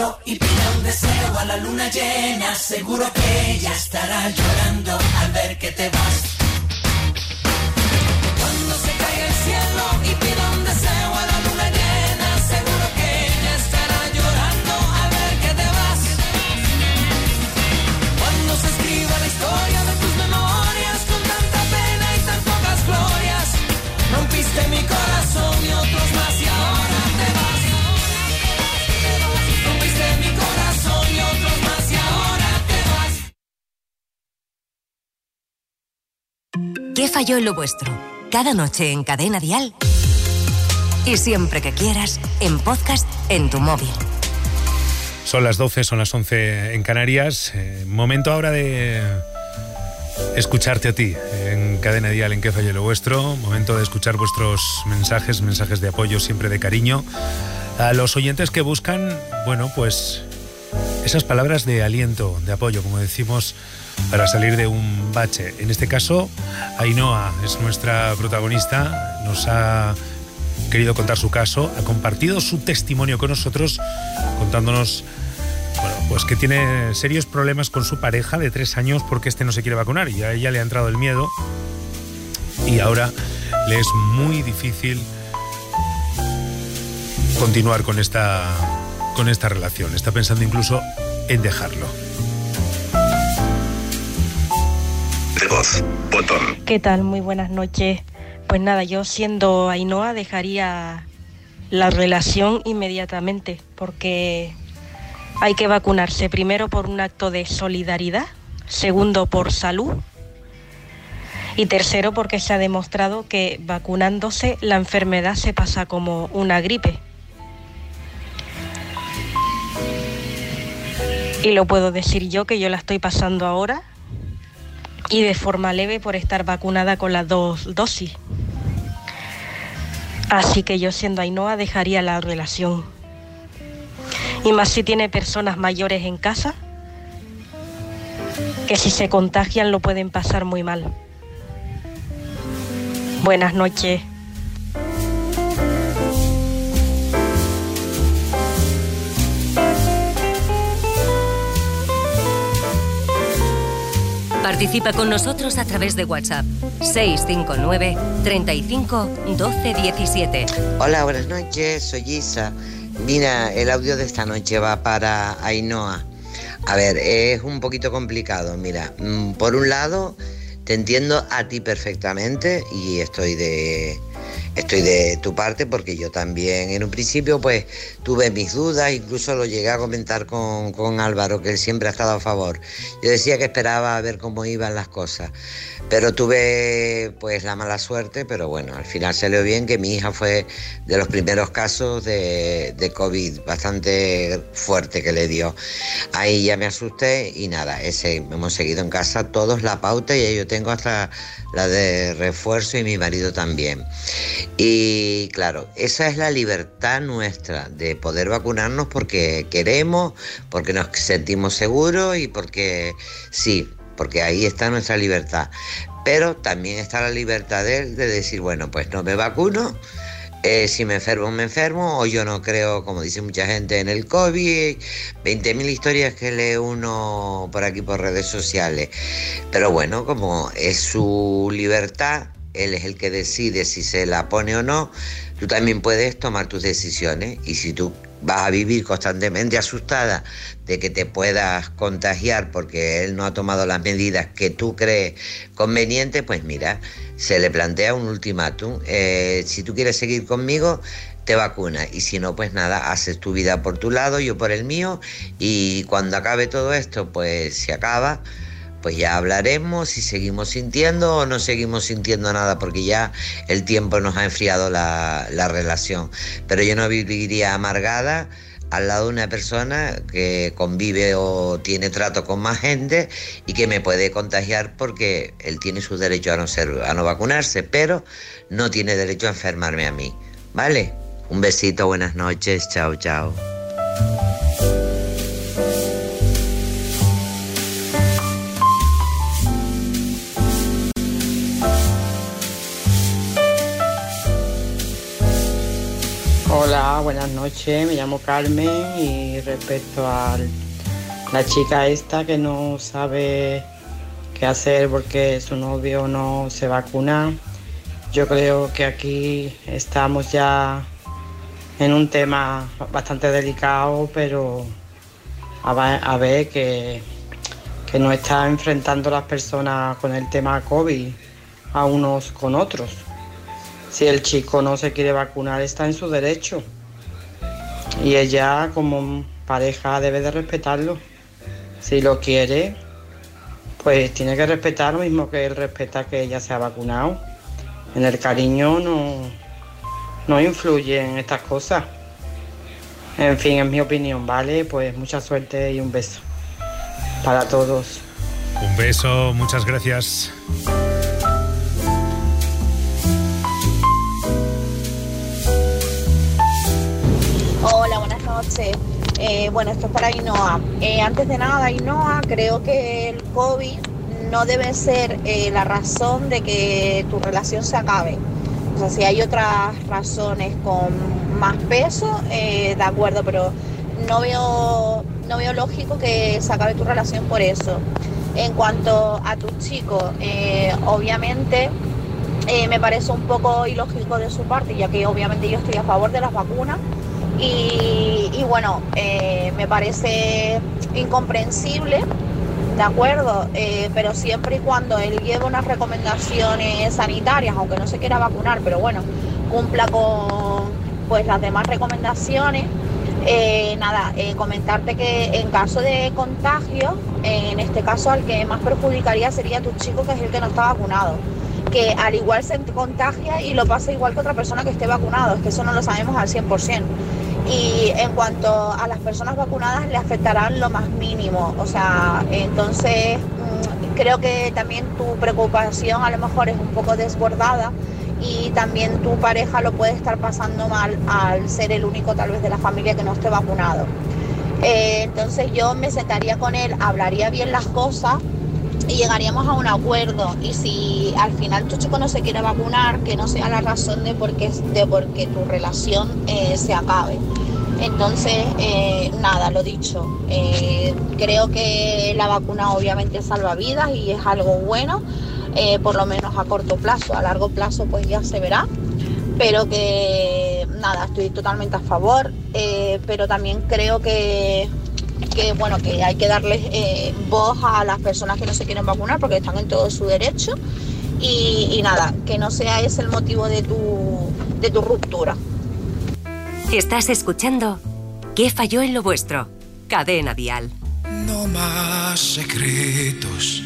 cielo y pida un deseo a la luna llena. Seguro que ella estará llorando al ver que te vas. Cuando se caiga el cielo y pida un deseo a la luna llena, seguro que ella estará llorando al ver que te vas. Cuando se escriba la historia de tus memorias con tanta pena y tan pocas glorias, rompiste mi corazón y otros más y ahora te vas. Rompiste mi corazón y otros más y ahora te vas. ¿Qué falló en lo vuestro? Cada noche en Cadena Dial y siempre que quieras en podcast en tu móvil. Son las 12, son las 11 en Canarias. Momento ahora de escucharte a ti en Cadena Dial en ¿Qué falló en lo vuestro? Momento de escuchar vuestros mensajes de apoyo, siempre de cariño. A los oyentes que buscan, bueno, pues esas palabras de aliento, de apoyo, como decimos, para salir de un bache. En este caso, Ainhoa es nuestra protagonista, nos ha querido contar su caso, ha compartido su testimonio con nosotros, contándonos, bueno, pues que tiene serios problemas con su pareja de 3 años porque este no se quiere vacunar y a ella le ha entrado el miedo y ahora le es muy difícil continuar con esta relación. Está pensando incluso en dejarlo. De voz, botón. ¿Qué tal? Muy buenas noches. Pues nada, yo siendo Ainhoa dejaría la relación inmediatamente porque hay que vacunarse, primero por un acto de solidaridad, segundo por salud y tercero porque se ha demostrado que vacunándose la enfermedad se pasa como una gripe. Y lo puedo decir yo, que yo la estoy pasando ahora y de forma leve por estar vacunada con las 2 dosis. Así que yo siendo Ainhoa dejaría la relación. Y más si tiene personas mayores en casa, que si se contagian lo pueden pasar muy mal. Buenas noches. Participa con nosotros a través de WhatsApp 659 35 12 17. Hola, buenas noches, soy Isa. Mira, el audio de esta noche va para Ainhoa. A ver, es un poquito complicado. Mira, por un lado, te entiendo a ti perfectamente y estoy de tu parte porque yo también en un principio pues tuve mis dudas, incluso lo llegué a comentar con Álvaro, que él siempre ha estado a favor. Yo decía que esperaba a ver cómo iban las cosas, pero tuve pues la mala suerte, pero bueno, al final salió bien, que mi hija fue de los primeros casos de COVID bastante fuerte que le dio. Ahí ya me asusté y nada, hemos seguido en casa todos la pauta y yo tengo hasta la de refuerzo y mi marido también. Y claro, esa es la libertad nuestra de poder vacunarnos porque queremos, porque nos sentimos seguros y porque sí, porque ahí está nuestra libertad. Pero también está la libertad de él de decir, bueno, pues no me vacuno, si me enfermo, o yo no creo, como dice mucha gente, en el COVID, 20.000 historias que lee uno por aquí por redes sociales. Pero bueno, como es su libertad, él es el que decide si se la pone o no, tú también puedes tomar tus decisiones. Y si tú vas a vivir constantemente asustada de que te puedas contagiar porque él no ha tomado las medidas que tú crees convenientes, pues mira, se le plantea un ultimátum. Si tú quieres seguir conmigo, te vacunas, y si no, pues nada, haces tu vida por tu lado, yo por el mío, y cuando acabe todo esto, pues se acaba, pues ya hablaremos si seguimos sintiendo o no seguimos sintiendo nada, porque ya el tiempo nos ha enfriado la relación. Pero yo no viviría amargada al lado de una persona que convive o tiene trato con más gente y que me puede contagiar, porque él tiene su derecho a no vacunarse, pero no tiene derecho a enfermarme a mí, ¿vale? Un besito, buenas noches, chao, chao. Hola, buenas noches, me llamo Carmen y respecto a la chica esta que no sabe qué hacer porque su novio no se vacuna, yo creo que aquí estamos ya en un tema bastante delicado, pero a ver que no está enfrentando las personas con el tema COVID a unos con otros. Si el chico no se quiere vacunar, está en su derecho. Y ella, como pareja, debe de respetarlo. Si lo quiere, pues tiene que respetar lo mismo que él respeta que ella se ha vacunado. En el cariño no influye en estas cosas. En fin, es mi opinión, ¿vale? Pues mucha suerte y un beso para todos. Un beso, muchas gracias. Hola, buenas noches. Bueno, esto es para Ainhoa. Antes de nada, Ainhoa, creo que el COVID no debe ser la razón de que tu relación se acabe. O sea, si hay otras razones con más peso, de acuerdo, pero no veo lógico que se acabe tu relación por eso. En cuanto a tu chico, obviamente me parece un poco ilógico de su parte, ya que obviamente yo estoy a favor de las vacunas. Y bueno, me parece incomprensible, ¿de acuerdo? Pero siempre y cuando él lleve unas recomendaciones sanitarias, aunque no se quiera vacunar, pero bueno, cumpla con pues las demás recomendaciones. Comentarte que en caso de contagio, en este caso al que más perjudicaría sería tu chico, que es el que no está vacunado, que al igual se contagia y lo pasa igual que otra persona que esté vacunado, es que eso no lo sabemos al 100%. Y en cuanto a las personas vacunadas, le afectarán lo más mínimo. O sea, entonces creo que también tu preocupación a lo mejor es un poco desbordada y también tu pareja lo puede estar pasando mal al ser el único tal vez de la familia que no esté vacunado. Entonces yo me sentaría con él, hablaría bien las cosas y llegaríamos a un acuerdo. Y si al final tu chico no se quiere vacunar, que no sea la razón de por qué tu relación se acabe. Entonces, lo dicho, creo que la vacuna obviamente salva vidas y es algo bueno, por lo menos a corto plazo. A largo plazo pues ya se verá, pero que estoy totalmente a favor, pero también creo que hay que darles voz a las personas que no se quieren vacunar porque están en todo su derecho y que no sea ese el motivo de tu ruptura. Estás escuchando ¿Qué falló en lo vuestro? Cadena Dial. No más secretos.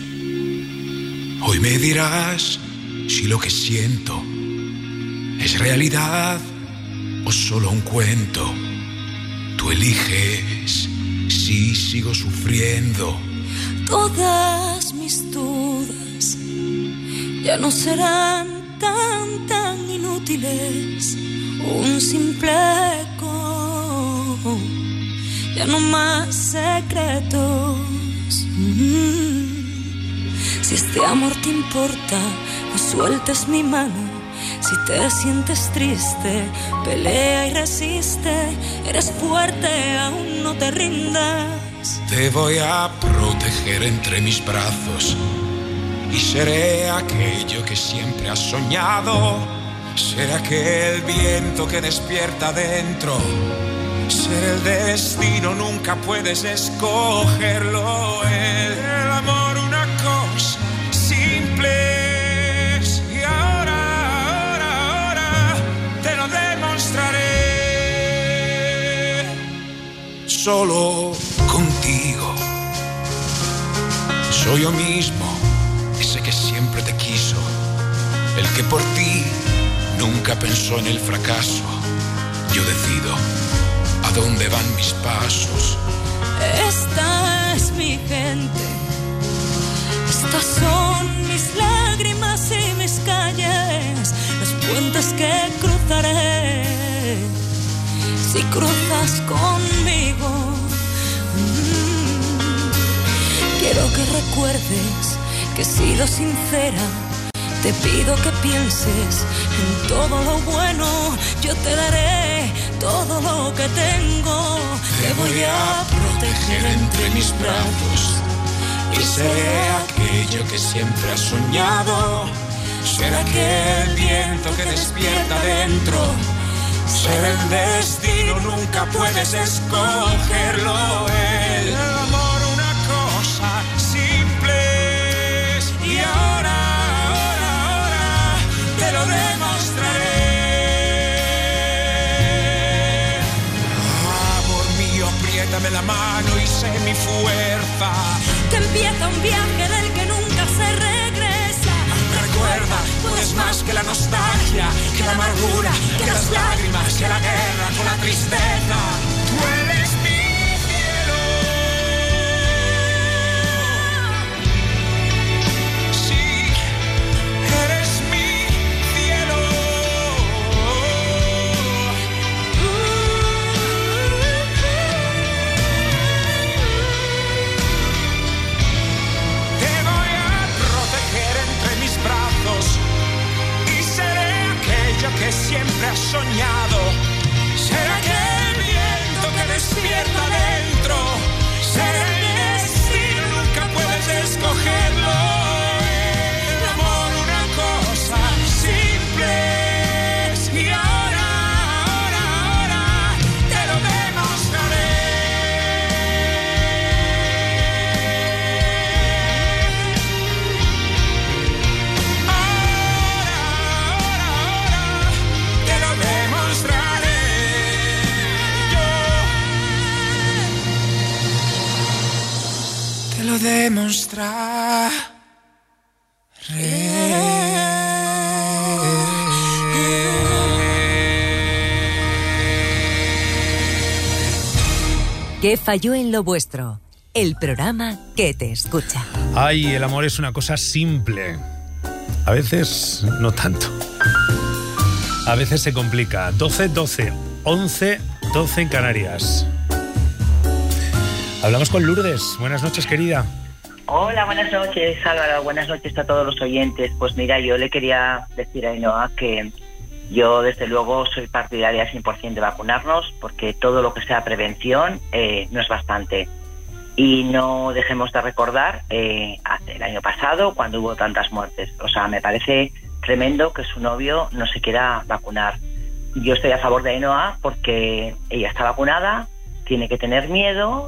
Hoy me dirás si lo que siento es realidad o solo un cuento. Tú eliges si sigo sufriendo. Todas mis dudas ya no serán tan inútiles. Un simple eco, ya no más secretos. Si este amor te importa, no sueltes mi mano. Si te sientes triste, pelea y resiste. Eres fuerte, aún no te rindas. Te voy a proteger entre mis brazos y seré aquello que siempre has soñado. Seré aquel viento que despierta dentro. Ser el destino, nunca puedes escogerlo. El amor, una cosa simple. Y ahora te lo demostraré. Solo contigo soy yo mismo, ese que siempre te quiso, el que por ti nunca pensó en el fracaso. Yo decido a dónde van mis pasos. Esta es mi gente, estas son mis lágrimas y mis calles, los puentes que cruzaré si cruzas conmigo. Quiero que recuerdes que he sido sincera. Te pido que pienses en todo lo bueno. Yo te daré todo lo que tengo. Te voy a proteger entre mis brazos y seré aquello que siempre has soñado. Será aquel viento que despierta dentro. Será el destino, nunca puedes escogerlo. El amor, una cosa simple. Y ahora te lo demostraré. Amor mío, apriétame la mano y sé mi fuerza. Que empieza un viaje del que nunca se regresa. Recuerda, tú eres más que la nostalgia, que la amargura, que las lágrimas, que la guerra con la tristeza. Tú eres mi cielo. Sí, eres mi cielo. Te voy a proteger entre mis brazos y seré aquello que siempre has soñado. Será aquel viento que despierta dentro. Será el destino, nunca puedes escogerlo. El amor, una cosa simple. Y ahora te lo demostraré. Te lo demostraré. Te lo ¿Qué falló en lo vuestro? El programa que te escucha. Ay, el amor es una cosa simple. A veces no tanto. A veces se complica. 12-12, 11-12 en Canarias. Hablamos con Lourdes. Buenas noches, querida. Hola, buenas noches, Álvaro. Buenas noches a todos los oyentes. Pues mira, yo le quería decir a Ainhoa que yo, desde luego, soy partidaria 100% de vacunarnos, porque todo lo que sea prevención no es bastante. Y no dejemos de recordar hace el año pasado, cuando hubo tantas muertes. O sea, me parece tremendo que su novio no se quiera vacunar. Yo estoy a favor de Ainhoa porque ella está vacunada, tiene que tener miedo,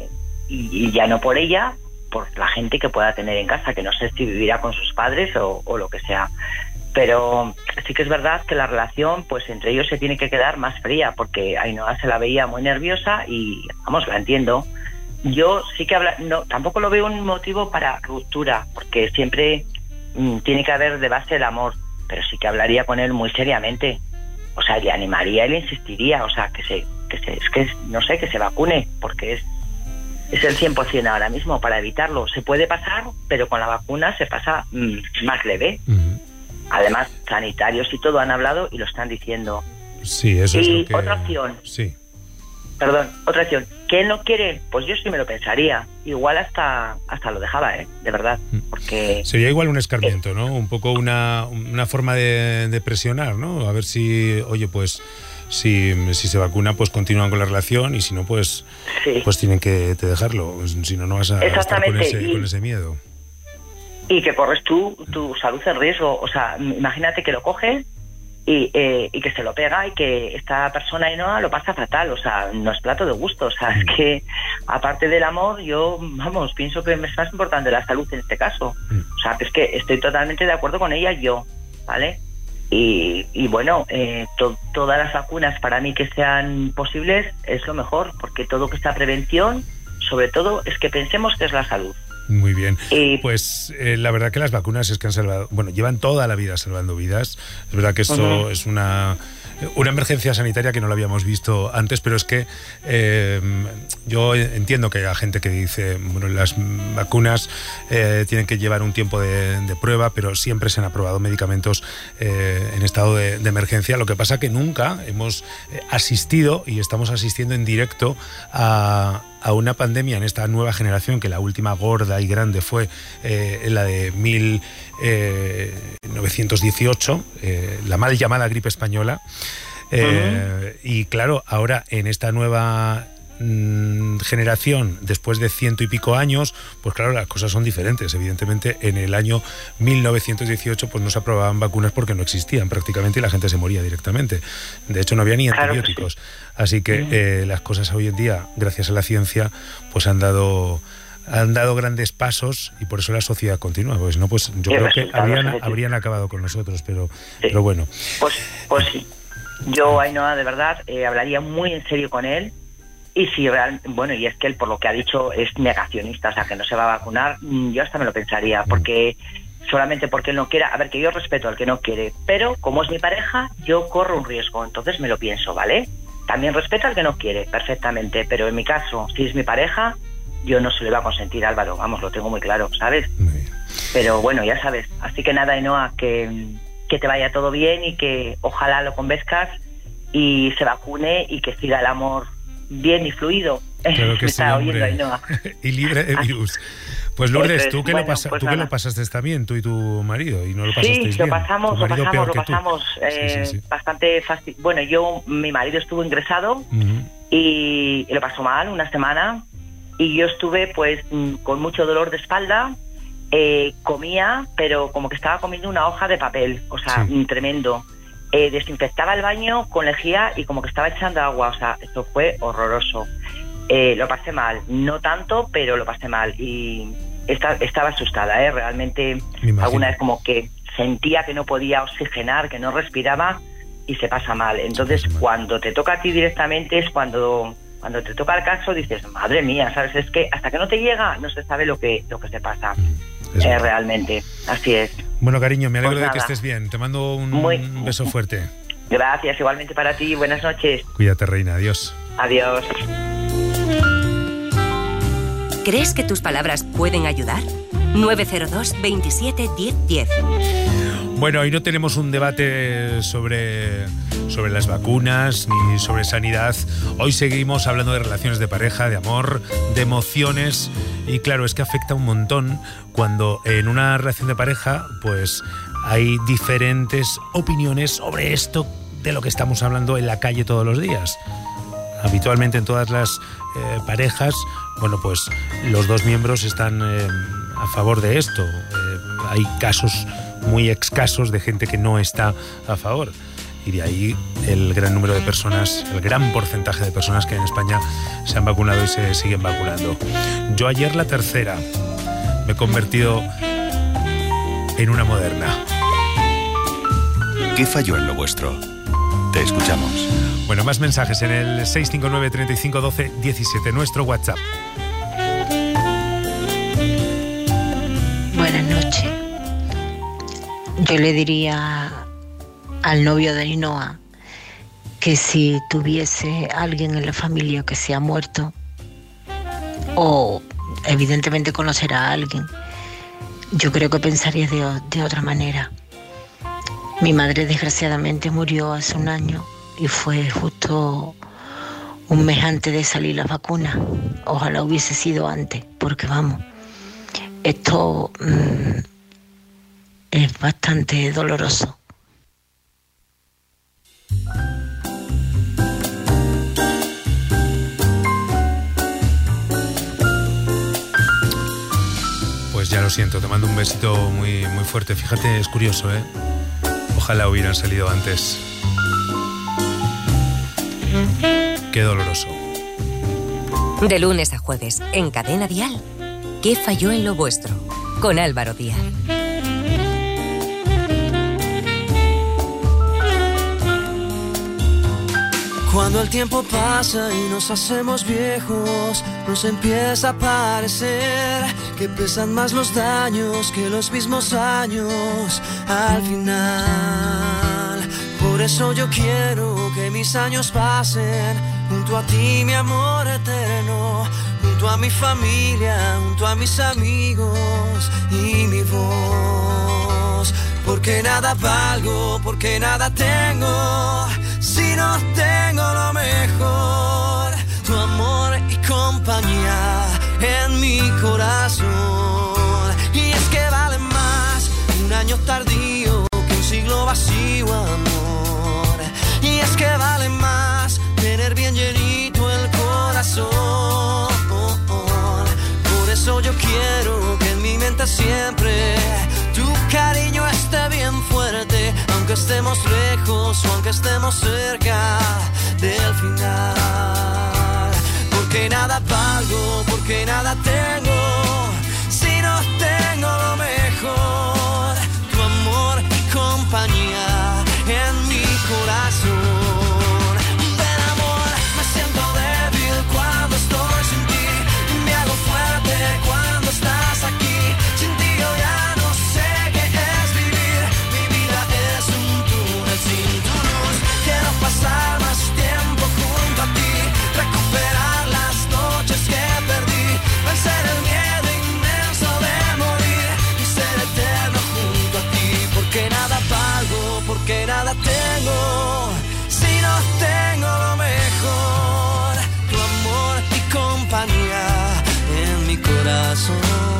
y ya no por ella, por la gente que pueda tener en casa, que no sé si vivirá con sus padres o lo que sea. Pero sí que es verdad que la relación, pues entre ellos se tiene que quedar más fría, porque Ainhoa se la veía muy nerviosa y, vamos, la entiendo. Yo sí que tampoco lo veo un motivo para ruptura, porque siempre tiene que haber de base el amor, pero sí que hablaría con él muy seriamente. O sea, le animaría y le insistiría, o sea, que se vacune, porque es el 100% ahora mismo para evitarlo. Se puede pasar, pero con la vacuna se pasa más leve. Además, sanitarios y todo han hablado y lo están diciendo. Sí, eso es lo que... otra opción. Sí. Perdón, otra opción. ¿Que él no quiere? Pues yo sí me lo pensaría. Igual hasta lo dejaba, de verdad. Porque sería igual un escarmiento, ¿no? Un poco una forma de presionar, ¿no? A ver si, oye, pues si se vacuna, pues continúan con la relación, y si no, pues sí, pues tienen que dejarlo. Si no, no vas a estar con ese miedo. Y que corres tu salud en riesgo. O sea, imagínate que lo coge y que se lo pega, y que esta persona Ainhoa lo pasa fatal. O sea, no es plato de gusto. O sea, es que aparte del amor, yo, vamos, pienso que es más importante la salud en este caso. O sea, que es que estoy totalmente de acuerdo con ella, yo, ¿vale? Y bueno, todas las vacunas para mí que sean posibles es lo mejor, porque todo que sea prevención, sobre todo, es que pensemos que es la salud. Muy bien. Pues la verdad que las vacunas es que han salvado, bueno, llevan toda la vida salvando vidas. Es verdad que esto es una emergencia sanitaria que no la habíamos visto antes, pero es que yo entiendo que haya gente que dice, bueno, las vacunas tienen que llevar un tiempo de prueba, pero siempre se han aprobado medicamentos en estado de emergencia. Lo que pasa que nunca hemos asistido, y estamos asistiendo en directo a una pandemia en esta nueva generación, que la última gorda y grande fue la de 1918, la mal llamada gripe española. Y claro, ahora en esta nueva generación, después de 100 y pico años, pues claro, las cosas son diferentes. Evidentemente, en el año 1918 pues no se aprobaban vacunas porque no existían prácticamente y la gente se moría directamente. De hecho, no había ni antibióticos. Así que las cosas hoy en día, gracias a la ciencia, pues han dado grandes pasos y por eso la sociedad continúa. Pues no, pues yo creo que habrían acabado con nosotros, pero bueno. Pues sí. Yo, Ainhoa, de verdad, hablaría muy en serio con él. Y si y es que él, por lo que ha dicho, es negacionista, o sea, que no se va a vacunar, yo hasta me lo pensaría, porque solamente porque él no quiera, a ver, que yo respeto al que no quiere, pero como es mi pareja, yo corro un riesgo, entonces me lo pienso, ¿vale? También respeto al que no quiere, perfectamente, pero en mi caso, si es mi pareja, yo no se le va a consentir, Álvaro, vamos, lo tengo muy claro, ¿sabes? Pero bueno, ya sabes, así que nada, Ainhoa, que te vaya todo bien y que ojalá lo convenzcas y se vacune y que siga el amor bien y fluido. Claro que sí, oyendo, Ainhoa. Y libre de virus. Pues Lourdes, tú que lo pasaste también, tú y tu marido, y no lo pasasteis bien. Sí, lo pasamos bastante fácil. Bueno, mi marido estuvo ingresado y lo pasó mal una semana y yo estuve pues con mucho dolor de espalda, comía, pero como que estaba comiendo una hoja de papel, o sea, tremendo. Desinfectaba el baño con lejía y como que estaba echando agua, o sea, esto fue horroroso. Lo pasé mal, no tanto, pero lo pasé mal y estaba asustada, realmente alguna vez como que sentía que no podía oxigenar, que no respiraba y se pasa mal. Entonces cuando te toca a ti directamente es cuando te toca el caso dices, madre mía, ¿sabes? Es que hasta que no te llega no se sabe lo que se pasa. Realmente, así es. Bueno, cariño, me alegro de que estés bien. Te mando un beso fuerte. Gracias, igualmente para ti. Buenas noches. Cuídate, reina. Adiós. Adiós. ¿Crees que tus palabras pueden ayudar? 902 27 10 10. Bueno, hoy no tenemos un debate sobre las vacunas ni sobre sanidad. Hoy seguimos hablando de relaciones de pareja, de amor, de emociones. Y claro, es que afecta un montón cuando en una relación de pareja pues hay diferentes opiniones sobre esto de lo que estamos hablando en la calle todos los días. Habitualmente en todas las parejas, bueno, pues los dos miembros están a favor de esto. Hay casos muy escasos de gente que no está a favor. Y de ahí el gran número de personas, el gran porcentaje de personas que en España se han vacunado y se siguen vacunando. Yo ayer la tercera me he convertido en una moderna. ¿Qué falló en lo vuestro? Te escuchamos. Bueno, más mensajes en el 659 35 12 17, nuestro WhatsApp. Buenas noches. Yo le diría al novio de Ainhoa que si tuviese alguien en la familia que se ha muerto, o evidentemente conocerá a alguien, yo creo que pensaría de otra manera. Mi madre desgraciadamente murió hace un año y fue justo un mes antes de salir las vacunas. Ojalá hubiese sido antes, porque vamos, esto es bastante doloroso. Pues ya lo siento, te mando un besito muy, muy fuerte. Fíjate, es curioso, ¿eh? Ojalá hubieran salido antes. Qué doloroso. De lunes a jueves, en Cadena Dial, ¿qué falló en lo vuestro? Con Álvaro Díaz. Cuando el tiempo pasa y nos hacemos viejos, nos empieza a parecer que pesan más los daños que los mismos años al final. Por eso yo quiero que mis años pasen junto a ti, mi amor eterno, junto a mi familia, junto a mis amigos y mi voz. Porque nada valgo, porque nada tengo si no tengo lo mejor, tu amor y compañía en mi corazón. Y es que vale más un año tardío que un siglo vacío, amor. Y es que vale aunque estemos lejos o aunque estemos cerca del final. Porque nada valgo, porque nada tengo, si no tengo lo mejor, tu amor y compañía en mi corazón. Ven amor, me siento débil cuando estoy sin ti, me hago fuerte cuando estás aquí. Sin ti yo ya no sé qué es vivir, mi vida es un túnel sin tu luz. Quiero pasar más tiempo junto a ti, recuperar las noches que perdí, vencer el miedo inmenso de morir y ser eterno junto a ti. Porque nada valgo, porque nada tengo, si no tengo lo mejor, tu amor y compañía en mi corazón.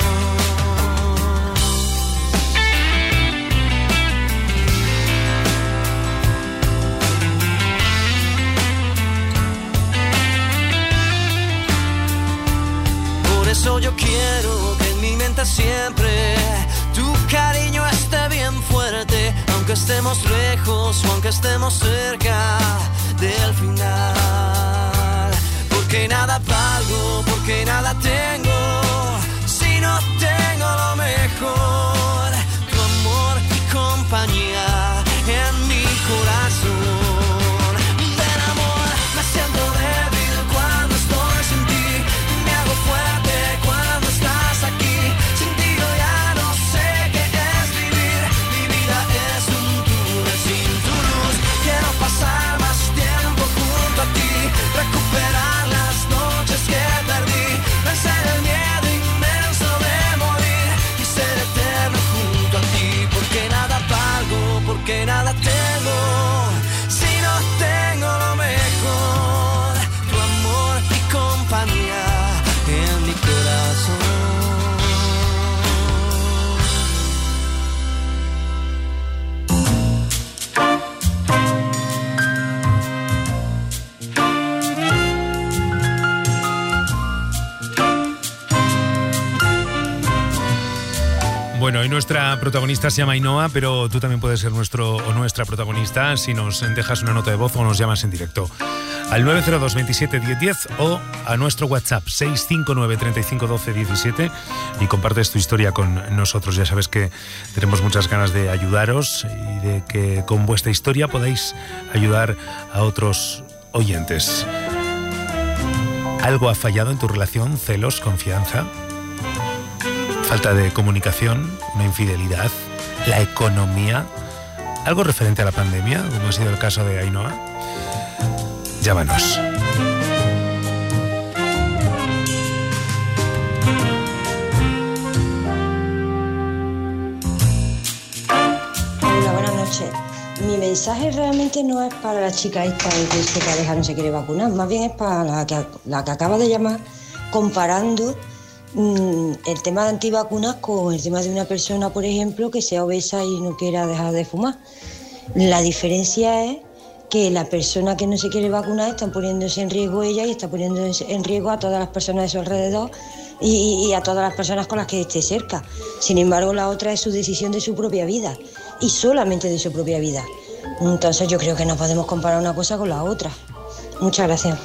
Por eso yo quiero que en mi mente siempre tu cariño esté bien fuerte, aunque estemos lejos o aunque estemos cerca del final. Porque nada valgo, porque nada tengo, si no tengo lo mejor, tu amor y compañía en mi corazón. Ven amor, me siento débil cuando estoy sin ti, me hago fuerte cuando estás aquí. Sin ti yo ya no sé qué es vivir, mi vida es un túnel sin tu luz. Quiero pasar más tiempo junto a ti, recuperar las noches que perdí, vencer el miedo inmenso de morir y ser eterno junto a ti. Porque nada valgo, porque nada tengo, si no tengo lo mejor, tu amor y compañía en mi corazón. Bueno, y nuestra protagonista se llama Ainhoa, pero tú también puedes ser nuestro o nuestra protagonista si nos dejas una nota de voz o nos llamas en directo al 902 27 10 10 o a nuestro WhatsApp 659 35 12 17 y compartes tu historia con nosotros. Ya sabes que tenemos muchas ganas de ayudaros y de que con vuestra historia podáis ayudar a otros oyentes. ¿Algo ha fallado en tu relación? ¿Celos? ¿Confianza? ¿Falta de comunicación? ¿Una infidelidad? ¿La economía? ¿Algo referente a la pandemia, como ha sido el caso de Ainhoa? Llámanos. Hola, buenas noches. Mi mensaje realmente no es para la chica esta de que su pareja no se quiere vacunar, más bien es para la que acaba de llamar, comparando el tema de antivacunas con el tema de una persona, por ejemplo, que sea obesa y no quiera dejar de fumar. La diferencia es que la persona que no se quiere vacunar está poniéndose en riesgo ella y está poniendo en riesgo a todas las personas de su alrededor y a todas las personas con las que esté cerca. Sin embargo, la otra es su decisión de su propia vida y solamente de su propia vida. Entonces yo creo que no podemos comparar una cosa con la otra. Muchas gracias.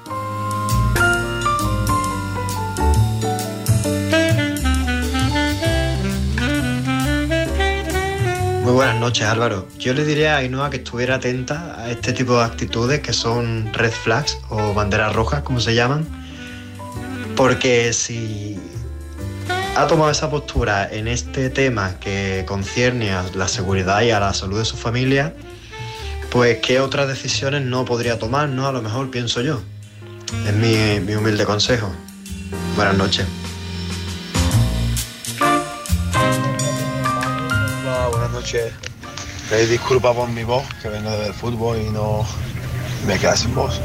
Muy buenas noches, Álvaro. Yo le diría a Ainhoa que estuviera atenta a este tipo de actitudes que son red flags o banderas rojas, como se llaman, porque si ha tomado esa postura en este tema que concierne a la seguridad y a la salud de su familia, pues qué otras decisiones no podría tomar, ¿no? A lo mejor, pienso yo. Es mi humilde consejo. Buenas noches. Buenas noches. Pedid disculpas por mi voz, que vengo de ver fútbol y no me quedé sin voz.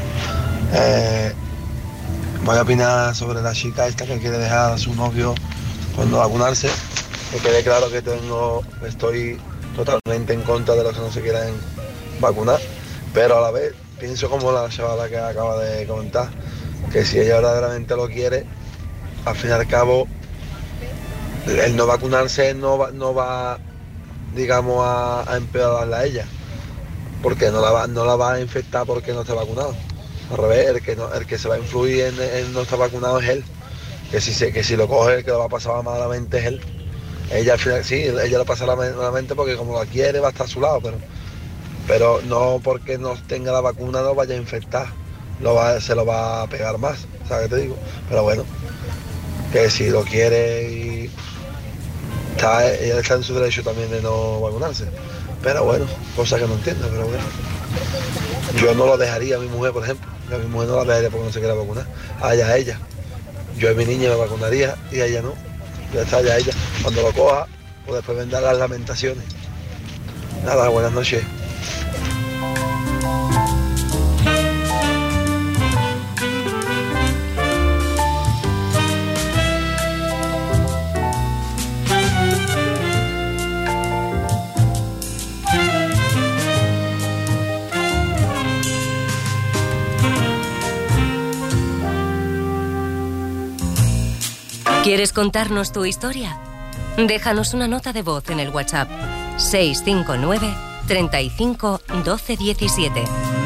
Voy a opinar sobre la chica esta que quiere dejar a su novio por no vacunarse. Me quede claro que estoy totalmente en contra de los que no se quieren vacunar, pero a la vez pienso como la chavala que acaba de comentar, que si ella verdaderamente lo quiere, al fin y al cabo el no vacunarse no va digamos, a empeorarla a ella, porque no la va a infectar porque no está vacunado. Al revés, el que se va a influir en no estar vacunado es él, que si lo coge, el que lo va a pasar malamente es él. Ella al final sí, ella lo pasa malamente porque como la quiere va a estar a su lado, pero no porque no tenga la vacuna no vaya a infectar, se lo va a pegar más, ¿sabes qué te digo? Pero bueno, que si lo quiere y ella está en su derecho también de no vacunarse, pero bueno, cosa que no entiendo, pero bueno. Yo no lo dejaría a mi mujer, por ejemplo, a mi mujer no la dejaría porque no se quiera vacunar, a ella. Yo a mi niña me vacunaría y a ella no, ya está, ya ella, cuando lo coja, pues después vendrán las lamentaciones. Nada, buenas noches. ¿Quieres contarnos tu historia? Déjanos una nota de voz en el WhatsApp 659 35 12 17.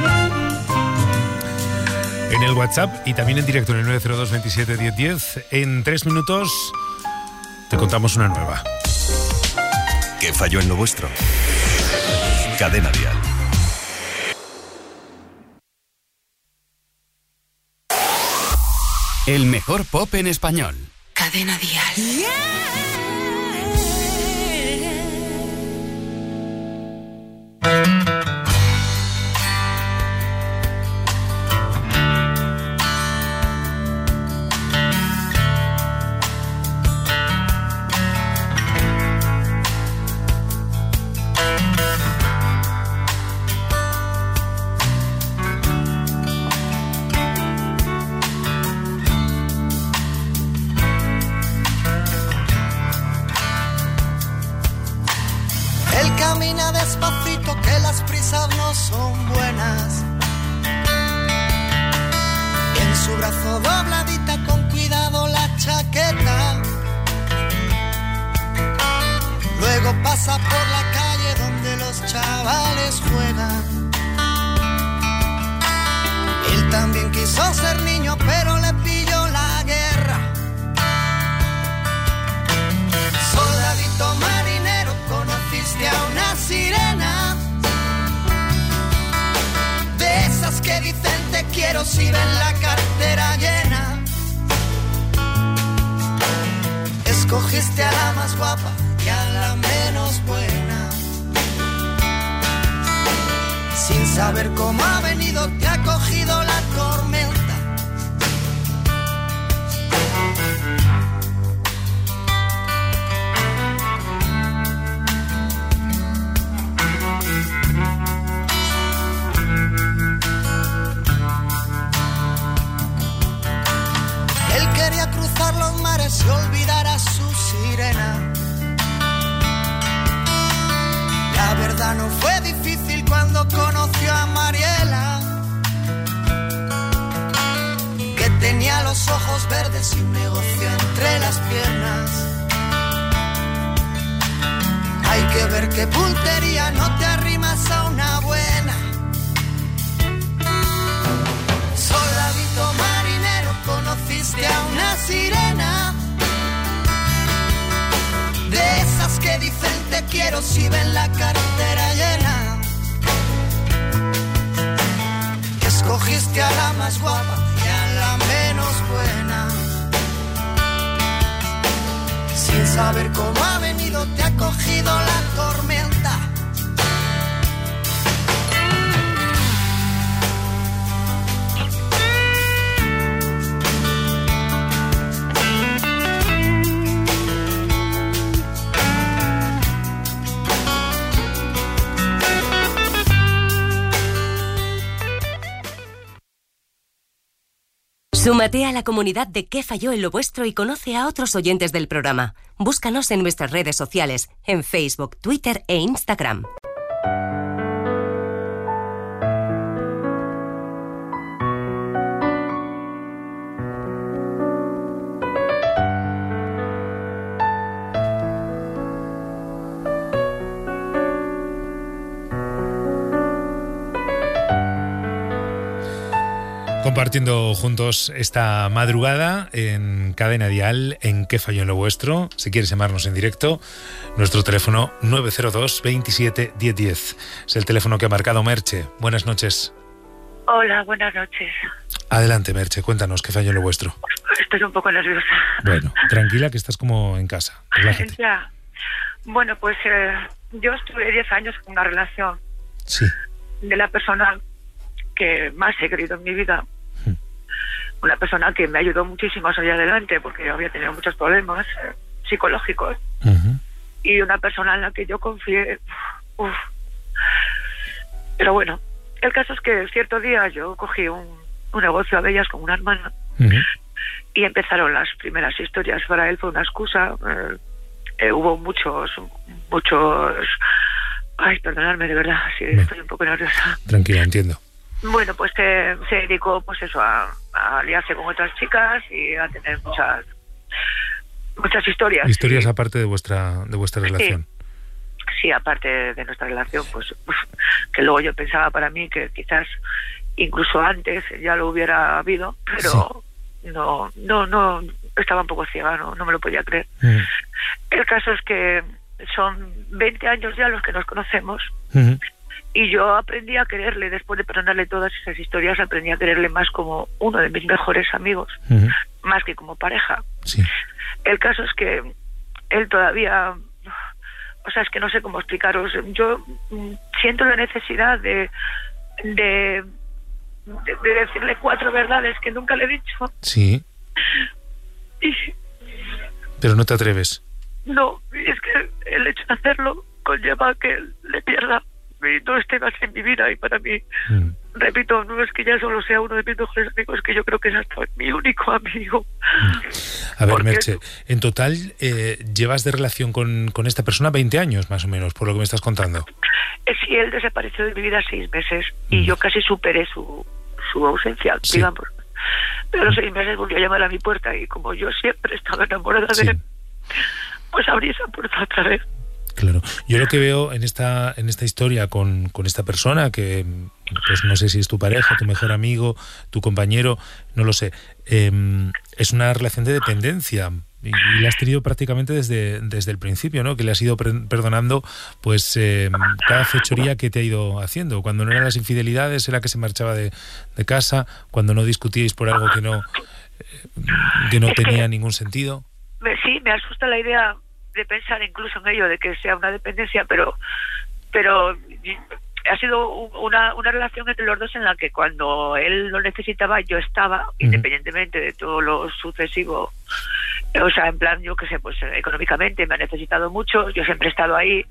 En el WhatsApp y también en directo en el 902 27 10 10. En 3 minutos te contamos una nueva. ¿Qué falló en lo vuestro? Cadena Dial. El mejor pop en español. Cadena Dial. Despacito que las prisas no son buenas. En su brazo dobladita con cuidado la chaqueta. Luego pasa por la calle donde los chavales juegan. Él también quiso ser niño pero le pilló la guerra. Soldadito marinero, conociste a una sirena, de esas que dicen te quiero si ven la cartera llena. Escogiste a la más guapa y a la menos buena. Sin saber cómo ha venido te ha cogido la tormenta. Quería cruzar los mares y olvidar a su sirena. La verdad no fue difícil cuando conoció a Mariela, que tenía los ojos verdes y un negocio entre las piernas. Hay que ver qué puntería, no te arrimas a una buena. Soldadito marinero, conociste a una sirena, de esas que dicen te quiero si ven la cartera llena. Escogiste a la más guapa y a la menos buena. Sin saber cómo ha venido te ha cogido la tormenta. Súmate a la comunidad de ¿Qué falló en lo vuestro? Y conoce a otros oyentes del programa. Búscanos en nuestras redes sociales, en Facebook, Twitter e Instagram. Compartiendo juntos esta madrugada en Cadena Dial, en ¿Qué falló en lo vuestro? Si quieres llamarnos en directo, nuestro teléfono 902 27 1010. Es el teléfono que ha marcado Merche. Buenas noches. Hola, buenas noches. Adelante, Merche, cuéntanos ¿qué falló en lo vuestro? Estoy un poco nerviosa. Bueno, tranquila que estás como en casa. Relájate. Ya. Bueno, pues yo estuve 10 años en una relación. Sí. De la persona que más he querido en mi vida. Una persona que me ayudó muchísimo a salir adelante porque yo había tenido muchos problemas psicológicos. Y una persona en la que yo confié. Pero bueno, el caso es que cierto día yo cogí un negocio a Bellas con una hermana y empezaron las primeras historias. Para él fue una excusa. Hubo muchos... Ay, perdonadme, de verdad, sí, estoy un poco nerviosa. Tranquila, entiendo. Bueno, pues se dedicó pues eso a aliarse con otras chicas y a tener muchas historias. Historias aparte de vuestra relación. Sí, aparte de nuestra relación, pues que luego yo pensaba para mí que quizás incluso antes ya lo hubiera habido, pero no estaba un poco ciega, no me lo podía creer. El caso es que son 20 años ya los que nos conocemos. Y yo aprendí a quererle, después de perdonarle todas esas historias, aprendí a quererle más como uno de mis mejores amigos, más que como pareja. Sí. El caso es que él todavía, o sea, es que no sé cómo explicaros, yo siento la necesidad de decirle 4 verdades que nunca le he dicho. Sí. Pero no te atreves. No, es que el hecho de hacerlo conlleva que le pierda y no esté más en mi vida. Y para mí, repito, no es que ya solo sea uno de mis mejores amigos, que yo creo que es hasta mi único amigo. A ver, Merche, en total llevas de relación con esta persona 20 años más o menos, por lo que me estás contando. Sí, él desapareció de mi vida 6 meses y yo casi superé su ausencia, digamos. Pero a los 6 meses volvió a llamar a mi puerta y como yo siempre estaba enamorada de él, pues abrí esa puerta otra vez. Claro. Yo lo que veo en esta historia con esta persona, que pues no sé si es tu pareja, tu mejor amigo, tu compañero, no lo sé, es una relación de dependencia y la has tenido prácticamente desde el principio, ¿no? Que le has ido perdonando pues cada fechoría que te ha ido haciendo. Cuando no eran las infidelidades era que se marchaba de casa, cuando no discutíais por algo que no tenía ningún sentido. Sí, me asusta la idea de pensar incluso en ello, de que sea una dependencia, pero ha sido una relación entre los dos en la que cuando él lo necesitaba yo estaba, independientemente de todo lo sucesivo. O sea, en plan, yo qué sé, pues económicamente me ha necesitado mucho, yo siempre he estado ahí,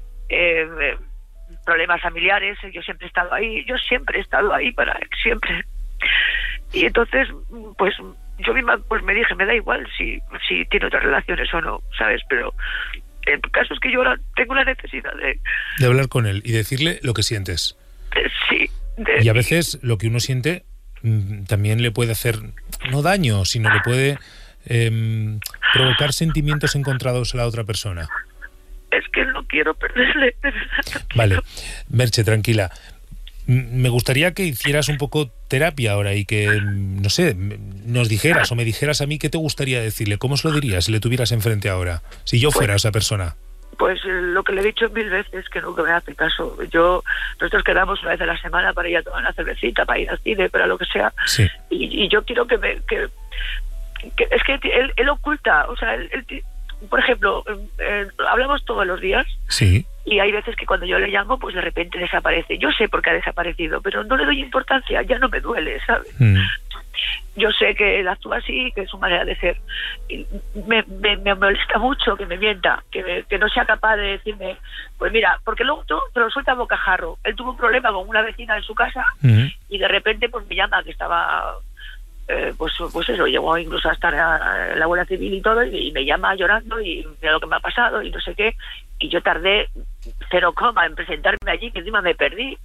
problemas familiares, yo siempre he estado ahí para él, siempre. Y entonces, pues yo misma pues me dije, me da igual si tiene otras relaciones o no, ¿sabes? Pero el caso es que yo ahora tengo la necesidad de hablar con él y decirle lo que sientes. Sí. Y a veces lo que uno siente también le puede hacer, no daño, sino le puede provocar sentimientos encontrados a la otra persona. Es que no quiero perderle, de verdad. Vale, Merche, tranquila. Me gustaría que hicieras un poco terapia ahora y que, no sé, nos dijeras o me dijeras a mí qué te gustaría decirle. ¿Cómo se lo dirías si le tuvieras enfrente ahora? Si yo fuera esa persona. Pues lo que le he dicho 1000 veces, que nunca me hace caso. Nosotros quedamos una vez a la semana para ir a tomar una cervecita, para ir al cine, para lo que sea. Sí. Y yo quiero que es que él oculta, o sea, él, por ejemplo, hablamos todos los días. Sí. Y hay veces que cuando yo le llamo, pues de repente desaparece. Yo sé por qué ha desaparecido, pero no le doy importancia, ya no me duele, ¿sabes? Yo sé que él actúa así, que es su manera de ser. Y me molesta mucho que me mienta, que no sea capaz de decirme, pues mira, porque luego todo te lo suelta a bocajarro. Él tuvo un problema con una vecina en su casa y de repente pues me llama que estaba... pues eso, llegó incluso a estar en la Guardia Civil y todo, y me llama llorando y mira lo que me ha pasado y no sé qué, y yo tardé 0, en presentarme allí, que encima me perdí